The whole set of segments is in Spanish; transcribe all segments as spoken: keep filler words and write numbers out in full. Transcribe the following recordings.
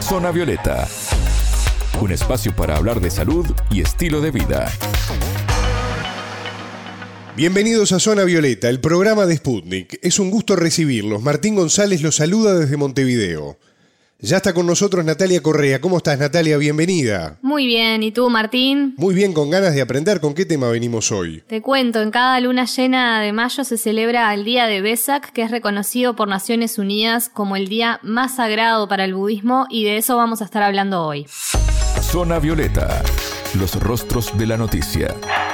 Zona Violeta, un espacio para hablar de salud y estilo de vida. Bienvenidos a Zona Violeta, el programa de Sputnik. Es un gusto recibirlos. Martín González los saluda desde Montevideo. Ya está con nosotros Natalia Correa. ¿Cómo estás, Natalia? Bienvenida. Muy bien, ¿y tú, Martín? Muy bien, con ganas de aprender. ¿Con qué tema venimos hoy? Te cuento, en cada luna llena de mayo se celebra el Día de Vesak, que es reconocido por Naciones Unidas como el día más sagrado para el budismo, y de eso vamos a estar hablando hoy. Zona Violeta, los rostros de la noticia.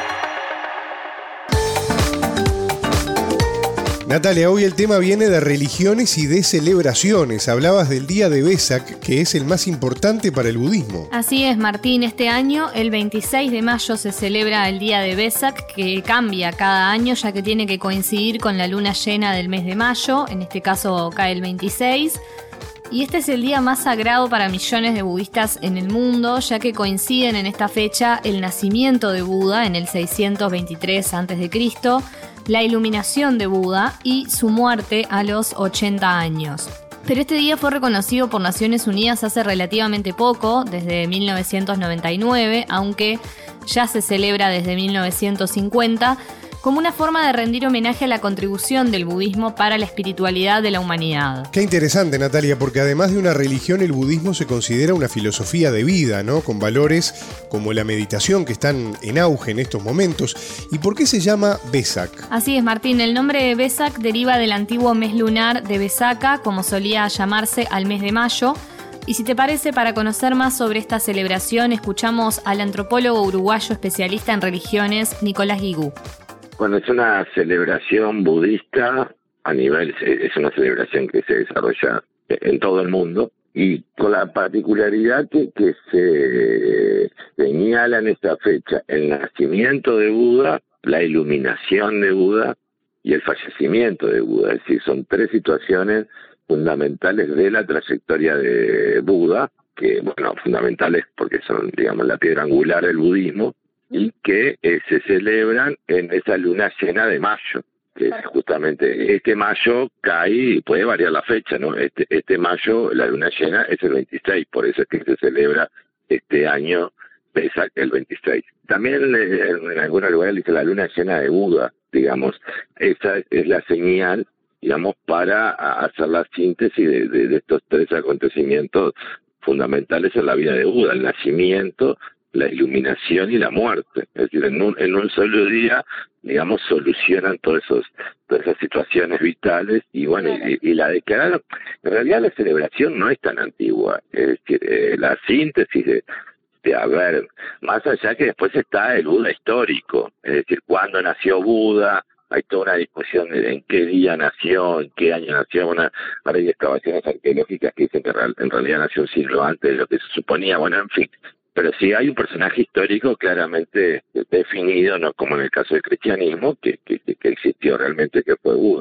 Natalia, hoy el tema viene de religiones y de celebraciones. Hablabas del Día de Vesak, que es el más importante para el budismo. Así es, Martín. Este año, el veintiséis de mayo, se celebra el Día de Vesak, que cambia cada año, ya que tiene que coincidir con la luna llena del mes de mayo. En este caso cae el veintiséis. Y este es el día más sagrado para millones de budistas en el mundo, ya que coinciden en esta fecha el nacimiento de Buda en el seiscientos veintitrés antes de Cristo, la iluminación de Buda y su muerte a los ochenta años. Pero este día fue reconocido por Naciones Unidas hace relativamente poco, desde mil novecientos noventa y nueve, aunque ya se celebra desde mil novecientos cincuenta, como una forma de rendir homenaje a la contribución del budismo para la espiritualidad de la humanidad. Qué interesante, Natalia, porque además de una religión, el budismo se considera una filosofía de vida, ¿no? Con valores como la meditación, que están en auge en estos momentos. ¿Y por qué se llama Vesak? Así es, Martín. El nombre de Vesak deriva del antiguo mes lunar de Vesaka, como solía llamarse al mes de mayo. Y si te parece, para conocer más sobre esta celebración, escuchamos al antropólogo uruguayo especialista en religiones, Nicolás Guigú. Bueno, es una celebración budista a nivel, es una celebración que se desarrolla en todo el mundo y con la particularidad que, que se señala en esta fecha el nacimiento de Buda, la iluminación de Buda y el fallecimiento de Buda. Es decir, son tres situaciones fundamentales de la trayectoria de Buda, que, bueno, fundamentales porque son, digamos, la piedra angular del budismo, y que eh, se celebran en esa luna llena de mayo, que es justamente este mayo cae y puede variar la fecha, ¿no? Este, este mayo, la luna llena es el veintiséis, por eso es que se celebra este año Vesak el veintiséis. También eh, en algunos lugares dice la luna llena de Buda, digamos, esa es la señal, digamos, para hacer la síntesis de, de, de estos tres acontecimientos fundamentales en la vida de Buda: el nacimiento, la iluminación y la muerte. Es decir, en un, en un solo día, digamos, solucionan todos esos, todas esas situaciones vitales y bueno, y, y la declararon. En realidad la celebración no es tan antigua, es decir, eh, la síntesis de, de, a ver, más allá que después está el Buda histórico, es decir, cuándo nació Buda. Hay toda una discusión de en qué día nació, en qué año nació. Una, ahora hay excavaciones arqueológicas que dicen que real, en realidad nació un siglo antes de lo que se suponía. Bueno, en fin. Pero sí hay un personaje histórico claramente definido, no como en el caso del cristianismo, que, que, que existió realmente, que fue Buda.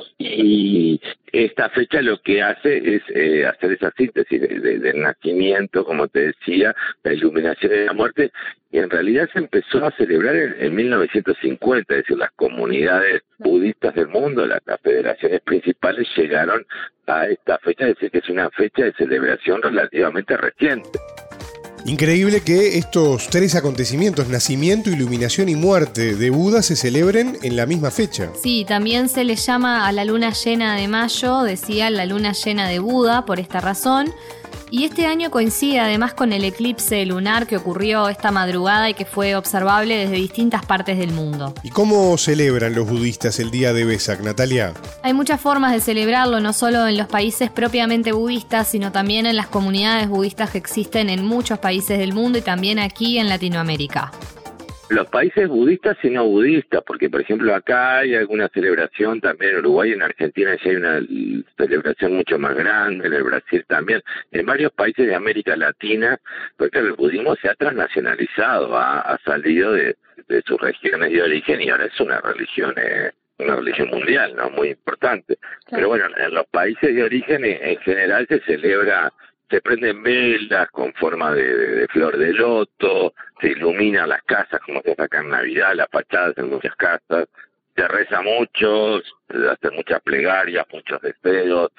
Y esta fecha lo que hace es eh, hacer esa síntesis de, de, del nacimiento, como te decía, la iluminación y la muerte, y en realidad se empezó a celebrar en, en mil novecientos cincuenta, es decir, las comunidades budistas del mundo, las, las federaciones principales llegaron a esta fecha, es decir, que es una fecha de celebración relativamente reciente. Increíble que estos tres acontecimientos, nacimiento, iluminación y muerte de Buda, se celebren en la misma fecha. Sí, también se le llama a la luna llena de mayo, decía, la luna llena de Buda, por esta razón. Y este año coincide además con el eclipse lunar que ocurrió esta madrugada y que fue observable desde distintas partes del mundo. ¿Y cómo celebran los budistas el Día de Vesak, Natalia? Hay muchas formas de celebrarlo, no solo en los países propiamente budistas, sino también en las comunidades budistas que existen en muchos países del mundo y también aquí en Latinoamérica. Los países budistas y no budistas, porque por ejemplo acá hay alguna celebración también en Uruguay, en Argentina ya hay una celebración mucho más grande, en el Brasil también, en varios países de América Latina, porque el budismo se ha transnacionalizado, ha, ha salido de, de sus regiones de origen y ahora es una religión eh, una religión mundial, ¿no? Muy importante. Claro. Pero bueno, en los países de origen en, en general se celebra, se prenden velas con forma de, de, de flor de loto, se iluminan las casas como se saca en Navidad, las fachadas en muchas casas, se reza mucho, se hacen muchas plegarias, muchos deseos,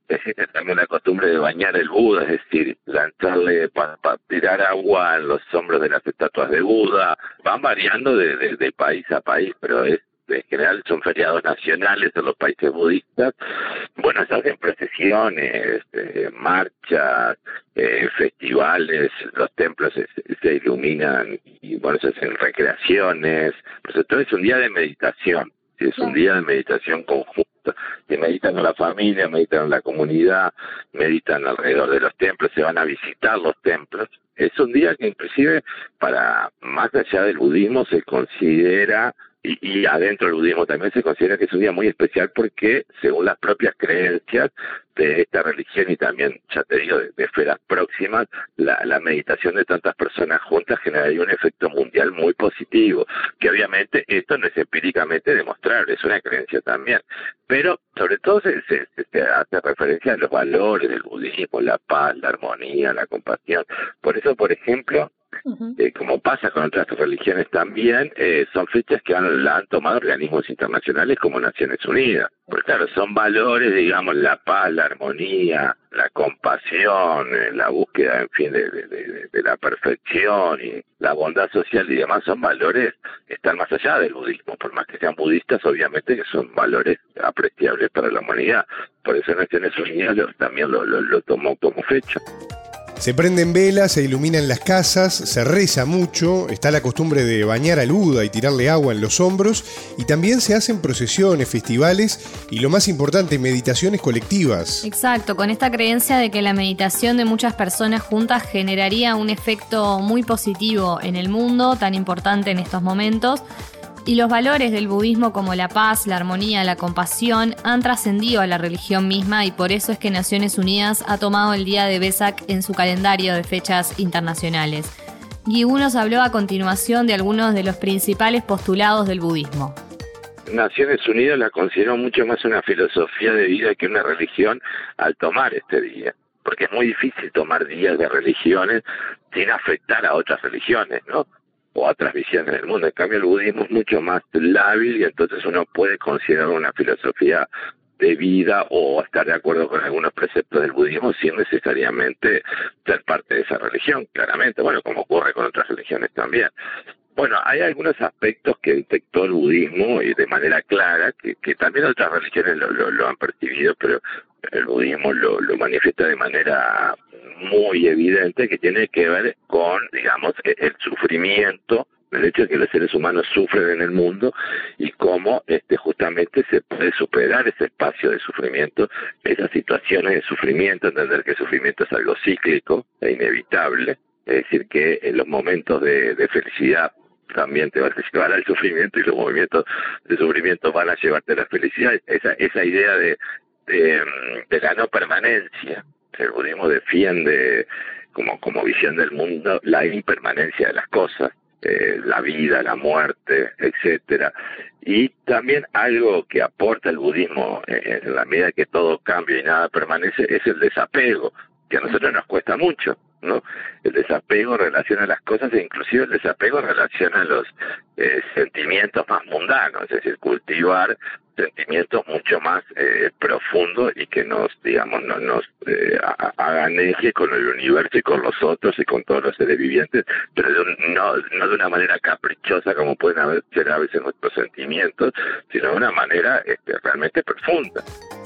existe también la costumbre de bañar el Buda, es decir, lanzarle para pa tirar agua en los hombros de las estatuas de Buda. Van variando de, de, de país a país, pero es en general son feriados nacionales en los países budistas. Bueno, se hacen procesiones, eh, marchas, eh, festivales, los templos se, se iluminan y bueno, se hacen recreaciones. Pues entonces es un día de meditación, es un día de meditación conjunta, que meditan en la familia, meditan en la comunidad, meditan alrededor de los templos, se van a visitar los templos. Es un día que inclusive para más allá del budismo se considera, y, y adentro del budismo también se considera que es un día muy especial porque según las propias creencias de esta religión y también, ya te digo, de, de esferas próximas, la, la meditación de tantas personas juntas generaría un efecto mundial muy positivo, que obviamente esto no es empíricamente demostrable, es una creencia también, pero sobre todo se, se, se hace referencia a los valores del budismo, la paz, la armonía, la compasión. Por eso, por ejemplo, Uh-huh. Eh, como pasa con otras religiones también, eh, son fechas que han, la han tomado organismos internacionales como Naciones Unidas. Porque claro, son valores, digamos, la paz, la armonía, la compasión, eh, la búsqueda, en fin, de, de, de, de la perfección y la bondad social y demás, son valores que están más allá del budismo, por más que sean budistas, obviamente que son valores apreciables para la humanidad. Por eso Naciones Unidas lo, también lo, lo, lo tomó como fecha. Se prenden velas, se iluminan las casas, se reza mucho, está la costumbre de bañar al Buda y tirarle agua en los hombros, y también se hacen procesiones, festivales y, lo más importante, meditaciones colectivas. Exacto, con esta creencia de que la meditación de muchas personas juntas generaría un efecto muy positivo en el mundo, tan importante en estos momentos. Y los valores del budismo como la paz, la armonía, la compasión han trascendido a la religión misma y por eso es que Naciones Unidas ha tomado el día de Vesak en su calendario de fechas internacionales. Guigú nos habló a continuación de algunos de los principales postulados del budismo. Naciones Unidas la consideró mucho más una filosofía de vida que una religión al tomar este día, porque es muy difícil tomar días de religiones sin afectar a otras religiones, ¿no? O otras visiones del mundo. En cambio, el budismo es mucho más lábil y entonces uno puede considerar una filosofía de vida o estar de acuerdo con algunos preceptos del budismo sin necesariamente ser parte de esa religión, claramente, bueno, como ocurre con otras religiones también. Bueno, hay algunos aspectos que detectó el budismo y de manera clara, que, que también otras religiones lo, lo, lo han percibido, pero el budismo lo, lo manifiesta de manera muy evidente, que tiene que ver con, digamos, el sufrimiento, el hecho de que los seres humanos sufren en el mundo y cómo este, justamente se puede superar ese espacio de sufrimiento, esas situaciones de sufrimiento, entender que el sufrimiento es algo cíclico e inevitable, es decir, que en los momentos de, de felicidad también te vas a llevar al sufrimiento y los movimientos de sufrimiento van a llevarte a la felicidad. Esa, esa idea de, de, de la no permanencia. El budismo defiende como, como visión del mundo la impermanencia de las cosas, eh, la vida, la muerte, etcétera. Y también algo que aporta el budismo eh, en la medida que todo cambia y nada permanece es el desapego, que a nosotros nos cuesta mucho, ¿no? El desapego relaciona las cosas e inclusive el desapego relaciona los eh, sentimientos más mundanos, es decir, cultivar sentimientos mucho más eh, profundos y que nos, digamos, no, nos eh, hagan eje con el universo y con los otros y con todos los seres vivientes, pero de un, no, no de una manera caprichosa como pueden haber, ser a veces nuestros sentimientos, sino de una manera este, realmente profunda.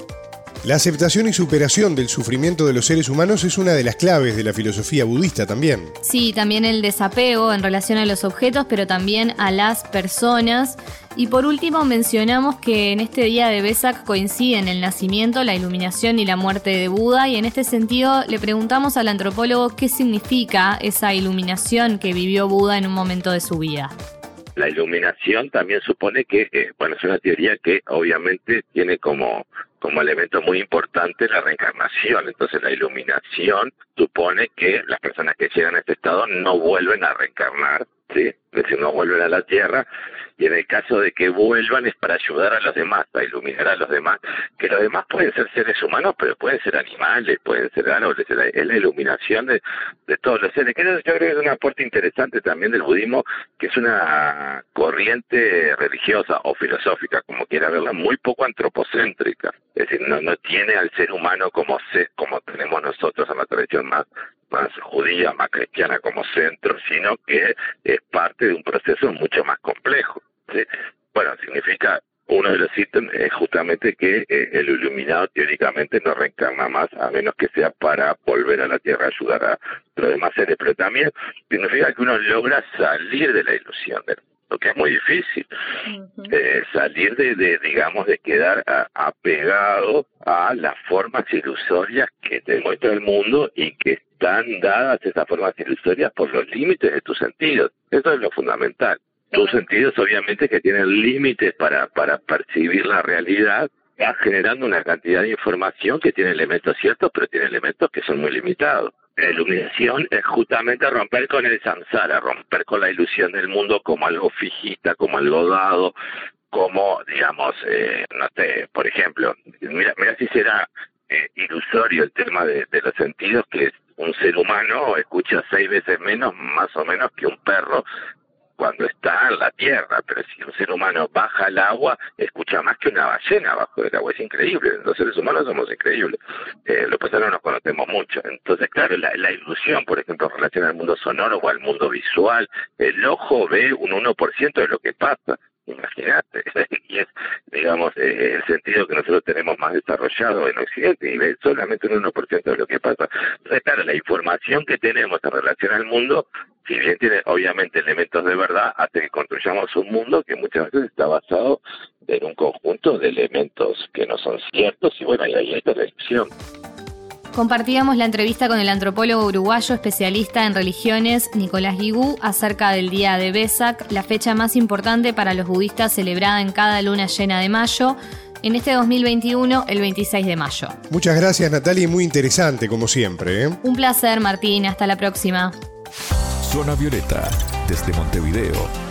La aceptación y superación del sufrimiento de los seres humanos es una de las claves de la filosofía budista también. Sí, también el desapego en relación a los objetos, pero también a las personas. Y por último mencionamos que en este día de Vesak coinciden el nacimiento, la iluminación y la muerte de Buda, y en este sentido le preguntamos al antropólogo qué significa esa iluminación que vivió Buda en un momento de su vida. La iluminación también supone que, eh, bueno, es una teoría que obviamente tiene como, como elemento muy importante la reencarnación. Entonces la iluminación supone que las personas que llegan a este estado no vuelven a reencarnar ¿sí? Es decir, no vuelven a la Tierra, y en el caso de que vuelvan es para ayudar a los demás, a iluminar a los demás, que los demás pueden ser seres humanos, pero pueden ser animales, pueden ser árboles, es la, es la iluminación de, de todos los seres. Que yo creo que es un aporte interesante también del budismo, que es una corriente religiosa o filosófica, como quiera verla, muy poco antropocéntrica, es decir, no, no tiene al ser humano como ser, como tenemos nosotros en la tradición más más judía, más cristiana como centro, sino que es parte de un proceso mucho más complejo, ¿sí? Bueno, significa, uno de los ítems es justamente que eh, el iluminado teóricamente no reencarna más, a menos que sea para volver a la Tierra a ayudar a los demás seres, pero también significa que uno logra salir de la ilusión del lo que es muy difícil, uh-huh. eh, salir de, de, digamos, de quedar a, apegado a las formas ilusorias que te muestra el mundo y que están dadas esas formas ilusorias por los límites de tus sentidos. Eso es lo fundamental. Tus sentidos obviamente que tienen límites para, para percibir la realidad, va generando una cantidad de información que tiene elementos ciertos, pero tiene elementos que son muy limitados. La iluminación es justamente romper con el samsara, romper con la ilusión del mundo como algo fijista, como algo dado, como, digamos, eh, no sé, por ejemplo, mira, mira si será eh, ilusorio el tema de, de los sentidos, que un ser humano escucha seis veces menos, más o menos, que un perro cuando está en la tierra, pero si un ser humano baja al agua, escucha más que una ballena abajo del agua. Es increíble. Los seres humanos somos increíbles. Eh, lo que pasa es que no nos conocemos mucho. Entonces, claro, la, la ilusión, por ejemplo, en relación al mundo sonoro o al mundo visual, el ojo ve un uno por ciento de lo que pasa. Imagínate, y es, digamos, eh, el sentido que nosotros tenemos más desarrollado en Occidente, y ve solamente un uno por ciento de lo que pasa. Entonces, claro, la información que tenemos en relación al mundo, si bien tiene obviamente elementos de verdad, hace que construyamos un mundo que muchas veces está basado en un conjunto de elementos que no son ciertos, y bueno, ahí hay esta reacción. Compartíamos la entrevista con el antropólogo uruguayo especialista en religiones, Nicolás Guigú, acerca del día de Vesak, la fecha más importante para los budistas celebrada en cada luna llena de mayo, en este dos mil veintiuno, el veintiséis de mayo. Muchas gracias, Natalia, y muy interesante, como siempre, ¿eh? Un placer, Martín. Hasta la próxima. Zona Violeta, desde Montevideo.